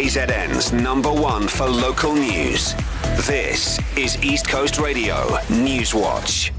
KZN's #1 for local news. This is East Coast Radio Newswatch.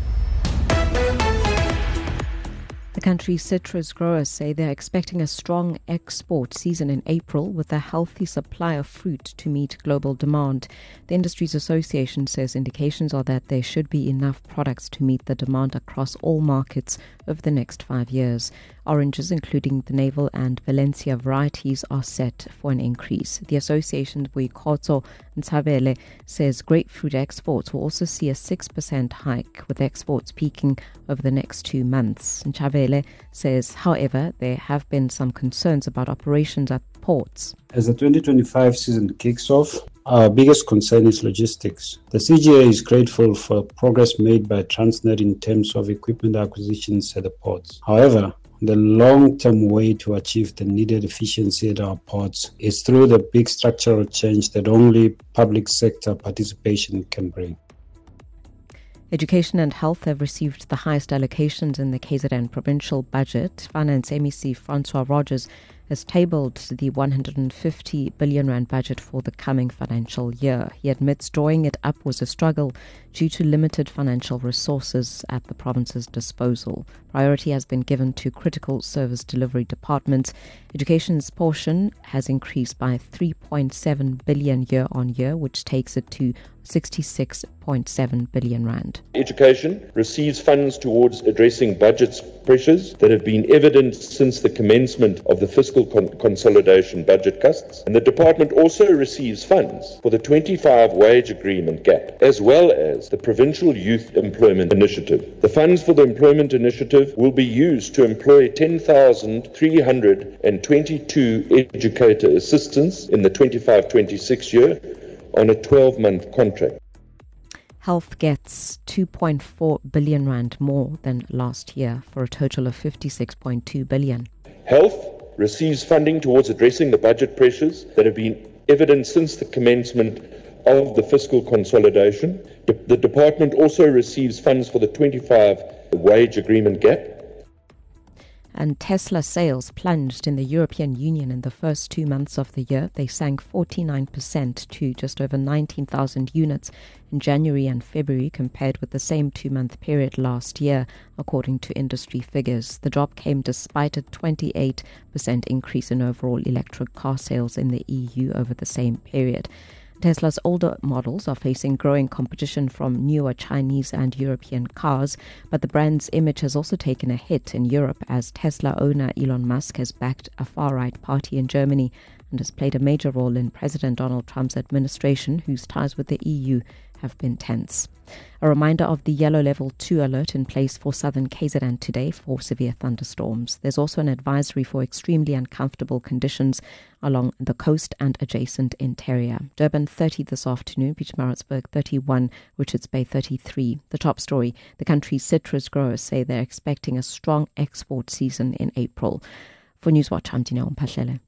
The country's citrus growers say they're expecting a strong export season in April with a healthy supply of fruit to meet global demand. The Industries Association says indications are that there should be enough products to meet the demand across all markets over the next 5 years. Oranges, including the Navel and Valencia varieties, are set for an increase. The association's Boikotso Ntshavhele says grapefruit exports will also see a 6% hike, with exports peaking over the next 2 months. Ntshavhele says, however, there have been some concerns about operations at ports. As the 2025 season kicks off, our biggest concern is logistics. The CGA is grateful for progress made by Transnet in terms of equipment acquisitions at the ports. However, the long-term way to achieve the needed efficiency at our ports is through the big structural change that only public sector participation can bring. Education and health have received the highest allocations in the KZN provincial budget. Finance MEC Francois Rogers has tabled the 150 billion rand budget for the coming financial year. He admits drawing it up was a struggle due to limited financial resources at the province's disposal. Priority has been given to critical service delivery departments. Education's portion has increased by 3.7 billion year on year, which takes it to 66.7 billion rand. Education receives funds towards addressing budget pressures that have been evident since the commencement of the fiscal consolidation budget cuts, and the department also receives funds for the 25 wage agreement gap, as well as the Provincial Youth Employment Initiative. The funds for the Employment Initiative will be used to employ 10,322 educator assistants in the 25-26 year on a 12-month contract. Health gets 2.4 billion rand more than last year for a total of 56.2 billion. Health receives funding towards addressing the budget pressures that have been evident since the commencement of the fiscal consolidation. The department also receives funds for the 25 wage agreement gap. And Tesla sales plunged in the European Union in the first 2 months of the year. They sank 49% to just over 19,000 units in January and February compared with the same 2-month period last year, according to industry figures. The drop came despite a 28% increase in overall electric car sales in the EU over the same period. Tesla's older models are facing growing competition from newer Chinese and European cars, but the brand's image has also taken a hit in Europe as Tesla owner Elon Musk has backed a far-right party in Germany and has played a major role in President Donald Trump's administration, whose ties with the EU have been tense. A reminder of the yellow level 2 alert in place for southern KZN today for severe thunderstorms. There's also an advisory for extremely uncomfortable conditions along the coast and adjacent interior. Durban 30 this afternoon, Pietermaritzburg 31, Richards Bay 33. The top story, the country's citrus growers say they're expecting a strong export season in April. For Newswatch, I'm Dineo Mphahlele.